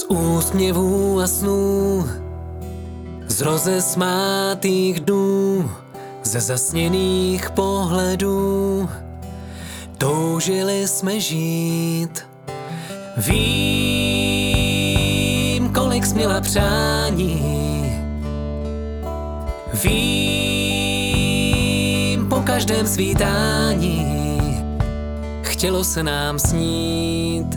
úsměvů a snů, z rozesmátých dnů, ze zasněných pohledů. Toužili jsme žít. Vím, kolik směla přání. Vím, po každém svítání chtělo se nám snít.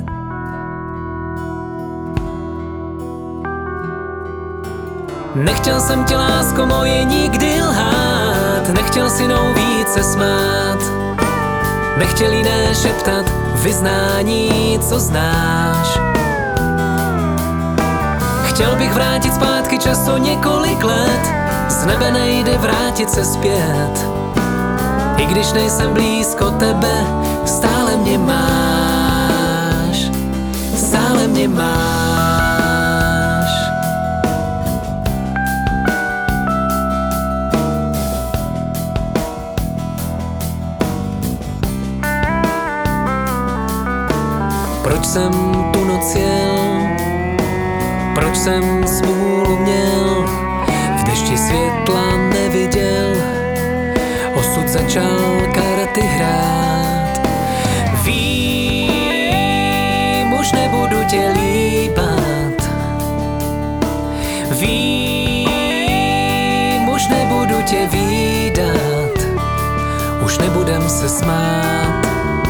Nechtěl jsem tě, lásko moje, nikdy lhát, nechtěl si mnou více smát, nechtěl jiné šeptat vyznání, co znáš. Chtěl bych vrátit zpátky čas o několik let, z nebe nejde vrátit se zpět. I když nejsem blízko tebe, stále mě máš, stále mě máš. Proč jsem tu noc jel? Proč jsem smůlu měl? V dešti světla neviděl, osud začal karty hrát. Vím, už nebudu tě líbat. Vím, už nebudu tě vídat. Už nebudem se smát.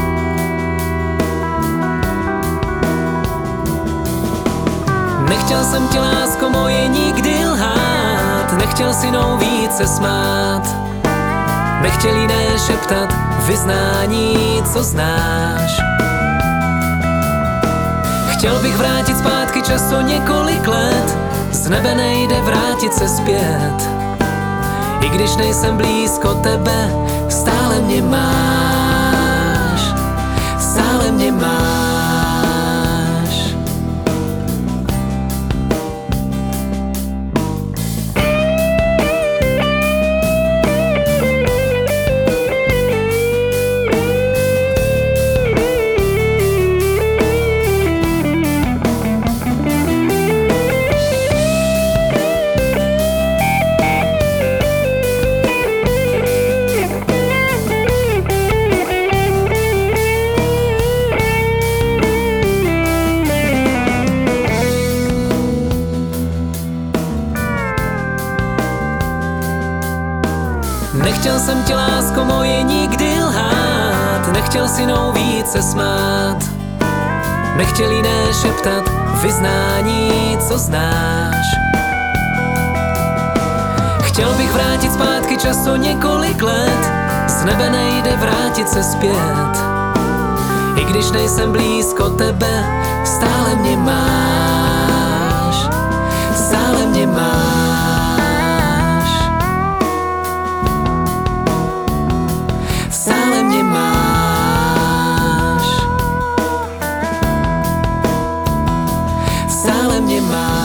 Nechtěl jsem tě, lásko moje, nikdy lhát, nechtěl si mnou více smát, nechtěl jiné šeptat vyznání, co znáš. Chtěl bych vrátit zpátky čas o několik let, z nebe nejde vrátit se zpět. I když nejsem blízko tebe, stále mě máš, stále mě máš. Nechtěl jsem tě, lásko moje, nikdy lhát, nechtěl si mnou více smát, nechtěl jiné šeptat vyznání, co znáš. Chtěl bych vrátit zpátky čas o několik let, z nebe nejde vrátit se zpět. I když nejsem blízko tebe, stále mě máš, stále mě máš. Stále mě máš, stále mě máš.